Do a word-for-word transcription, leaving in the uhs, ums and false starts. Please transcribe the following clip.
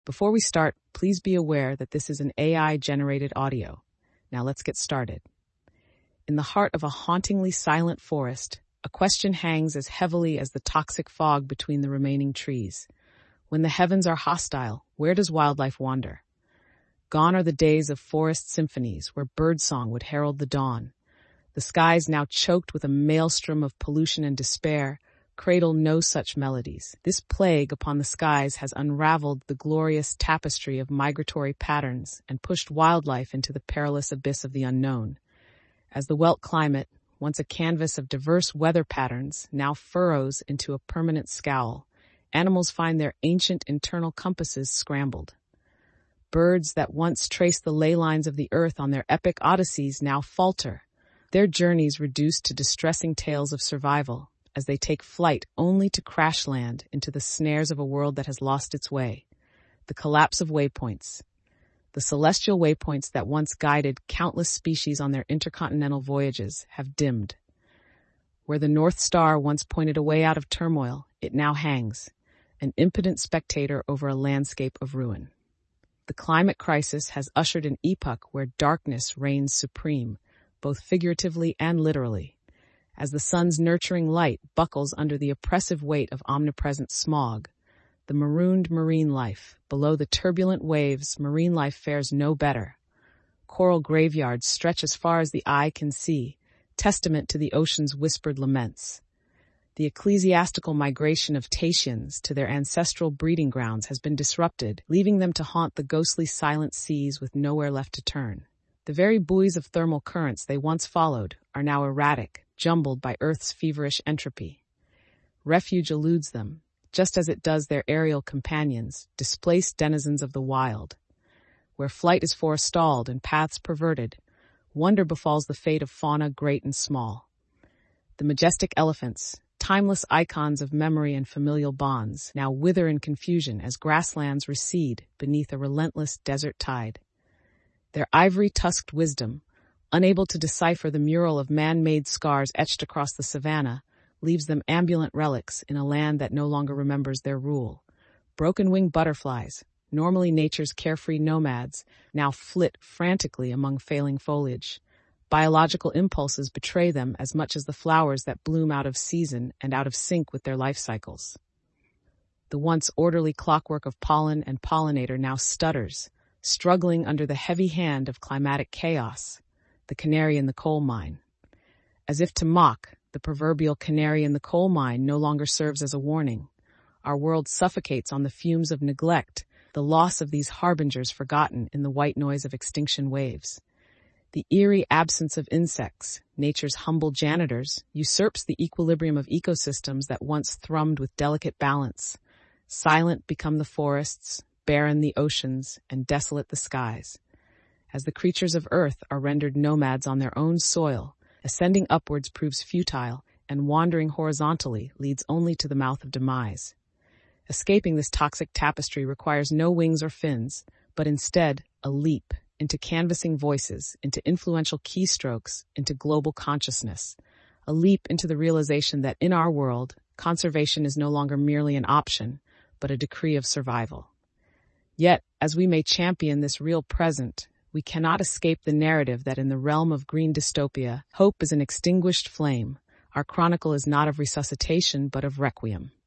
Before we start, please be aware that this is an A I-generated audio. Now let's get started. In the heart of a hauntingly silent forest, a question hangs as heavily as the toxic fog between the remaining trees. When the heavens are hostile, where does wildlife wander? Gone are the days of forest symphonies where birdsong would herald the dawn. The skies, now choked with a maelstrom of pollution and despair, cradle no such melodies. This plague upon the skies has unraveled the glorious tapestry of migratory patterns and pushed wildlife into the perilous abyss of the unknown. As the Welt climate, once a canvas of diverse weather patterns, now furrows into a permanent scowl, animals find their ancient internal compasses scrambled. Birds that once traced the ley lines of the earth on their epic odysseys now falter, their journeys reduced to distressing tales of survival, as they take flight only to crash land into the snares of a world that has lost its way. The collapse of waypoints. The celestial waypoints that once guided countless species on their intercontinental voyages have dimmed. Where the North Star once pointed a way out of turmoil, it now hangs, an impotent spectator over a landscape of ruin. The climate crisis has ushered an epoch where darkness reigns supreme, both figuratively and literally. As the sun's nurturing light buckles under the oppressive weight of omnipresent smog, the marooned marine life, below the turbulent waves, marine life fares no better. Coral graveyards stretch as far as the eye can see, testament to the ocean's whispered laments. The ecclesiastical migration of Tahitians to their ancestral breeding grounds has been disrupted, leaving them to haunt the ghostly silent seas with nowhere left to turn. The very buoys of thermal currents they once followed are now erratic, jumbled by Earth's feverish entropy. Refuge eludes them, just as it does their aerial companions, displaced denizens of the wild. Where flight is forestalled and paths perverted, wonder befalls the fate of fauna great and small. The majestic elephants, timeless icons of memory and familial bonds, now wither in confusion as grasslands recede beneath a relentless desert tide. Their ivory-tusked wisdom, unable to decipher the mural of man-made scars etched across the savannah, leaves them ambulant relics in a land that no longer remembers their rule. Broken-winged butterflies, normally nature's carefree nomads, now flit frantically among failing foliage. Biological impulses betray them as much as the flowers that bloom out of season and out of sync with their life cycles. The once orderly clockwork of pollen and pollinator now stutters, struggling under the heavy hand of climatic chaos, the canary in the coal mine. As if to mock, the proverbial canary in the coal mine no longer serves as a warning. Our world suffocates on the fumes of neglect, the loss of these harbingers forgotten in the white noise of extinction waves. The eerie absence of insects, nature's humble janitors, usurps the equilibrium of ecosystems that once thrummed with delicate balance. Silent become the forests, barren the oceans, and desolate the skies. As the creatures of earth are rendered nomads on their own soil, ascending upwards proves futile, and wandering horizontally leads only to the mouth of demise. Escaping this toxic tapestry requires no wings or fins, but instead a leap into canvassing voices, into influential keystrokes, into global consciousness. A leap into the realization that in our world, conservation is no longer merely an option, but a decree of survival. Yet, as we may champion this real present, we cannot escape the narrative that in the realm of green dystopia, hope is an extinguished flame. Our chronicle is not of resuscitation, but of requiem.